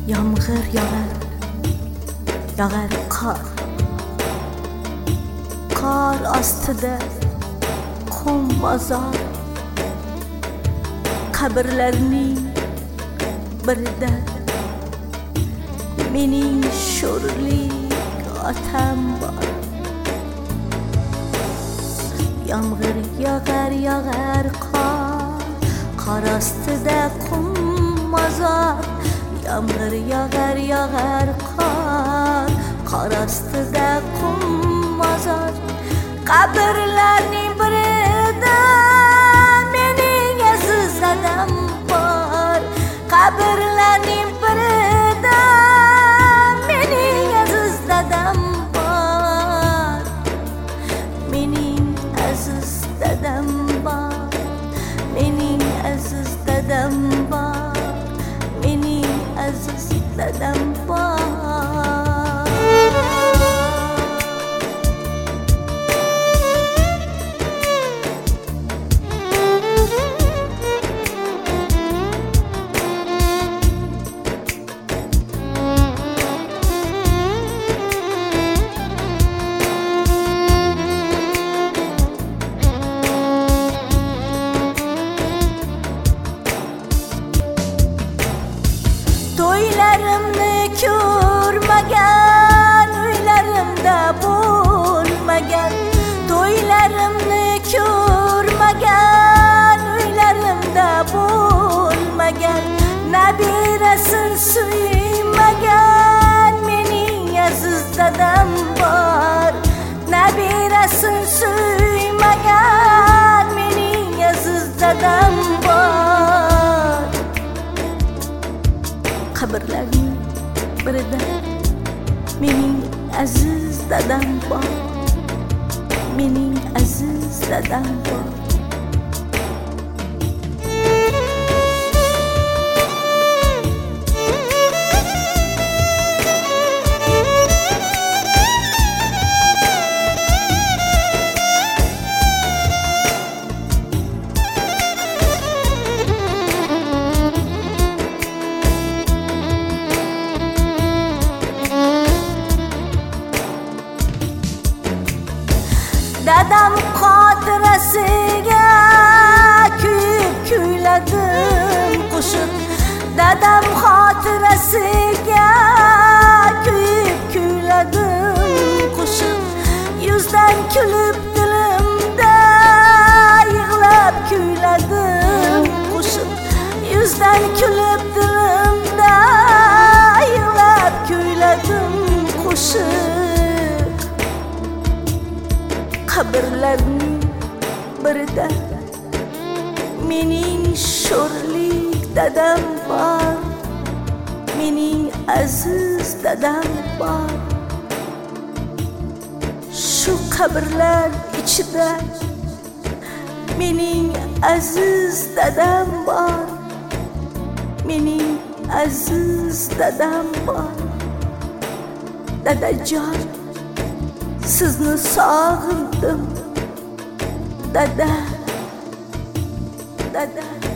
Yağmur yağar, yağar qar. Qar ostida qum bozor. Qabrlarning birida mening sho'rlik otam bor. Yağmur yağar, yağar qar. Qar ostida qum bozor. Yağmur yağar, yağar qar. Qar ostida qum bozor. Qabrlarning birida mening aziz dadam bor. Qabrlarning birida mening aziz dadam bor. Mening aziz dadam bor. Mening aziz dadam bor. Mening aziz dadam bor. To'ylarimni ko'rmagan, uylarimda bo'lmagan. To'ylarimni ko'rmagan, uylarimda bo'lmagan. Nabirasin suymagan mening aziz dadam bor. Nabirasin suymagan mening aziz dadam bor. Qabrlarning birida mening aziz dadam bor. Mening aziz dadam bor. Dadam xotirasiga kuyib kuyladim qo'shiq. Dadam xotirasiga kuyib kuyladim qo'shiq. Yuzdan kulib dilimda yig'lab kuyladim qo'shiq. Yuzdan kulib dilimda yig'lab kuyladim qo'shiq. Qabrlarning birida mening sho'rlik dadam bor. Mening aziz dadam bor. Shu qabrlar ichida mening aziz dadam bor. Mening aziz dadam bor. Dadajon, sizni sog'indim dada, dada.